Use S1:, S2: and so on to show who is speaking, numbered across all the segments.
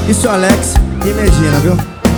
S1: Isso, Alex, imagina, viu?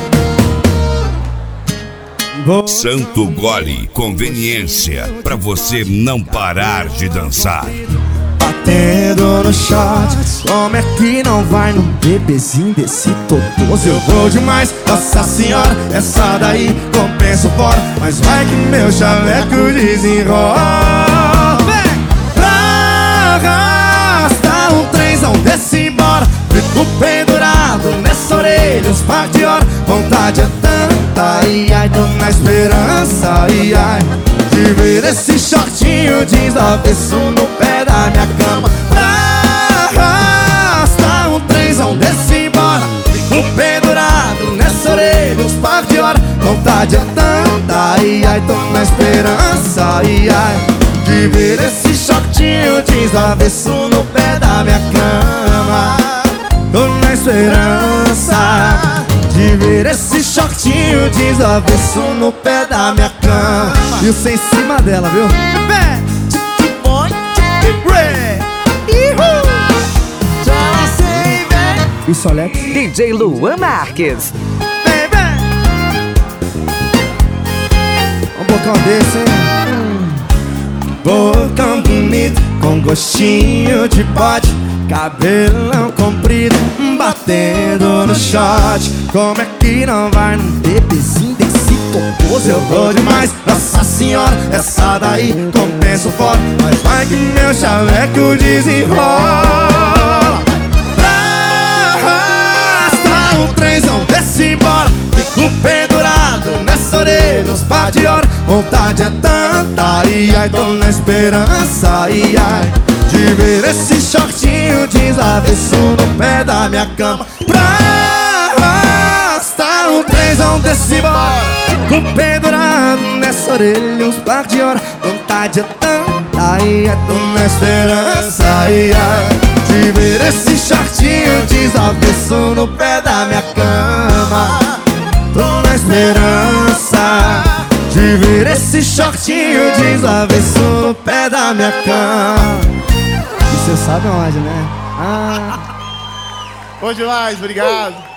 S2: Santo Gole, conveniência pra você não parar de dançar.
S1: Batendo no shot, como é que não vai num bebezinho desse totoso? Eu vou demais, nossa senhora, essa daí compensa o fora. Mas vai que meu chaveco desenrola. Pra arrastar um trenzão desse embora, fico pendurado nessa orelha, uns par de horas. Vontade é tanta, ai ai, tô na esperança, ai ai, de ver esse shortinho jeans avesso no pé da minha cama. Pra arrastar um trenzão desse embora, fico pendurado nessa orelha, uns par de horas. Vontade é tanta, ai ai, tô na esperança, ai ai, de ver esse shortinho jeans avesso no pé da minha cama. Tô na esperança de ver esse shortinho jeans avesso no pé da minha cama. E o sem em cima dela, viu? Isso, Alex.
S3: DJ Luan Marques.
S1: Um bocão desse, hein? Bocão bonito, com gostinho de pote, cabelão comprido, batendo no shot. Como é que não vai num bebezinho desse totoso? Eu vou demais, nossa senhora, essa daí compensa o fora. Mas vai que meu chaveco desenrola. Pra arrastar um trenzão desse embora, fico pendurado nessa orelha, uns par de horas. Vontade é tanta, ai ai, tô na esperança, ai ai, de ver esse shortinho jeans avesso no pé da minha cama. Pra arrastar um trenzão desse embora, fico pendurado nessa orelha, uns par de horas. Vontade é tanta, ai ai, tô na esperança, ai ai, de ver esse shortinho jeans avesso no pé da minha cama. Tô na esperança de ver esse shortinho jeans avesso no pé da minha cama. E cê sabe onde, né?
S4: Bom demais, obrigado.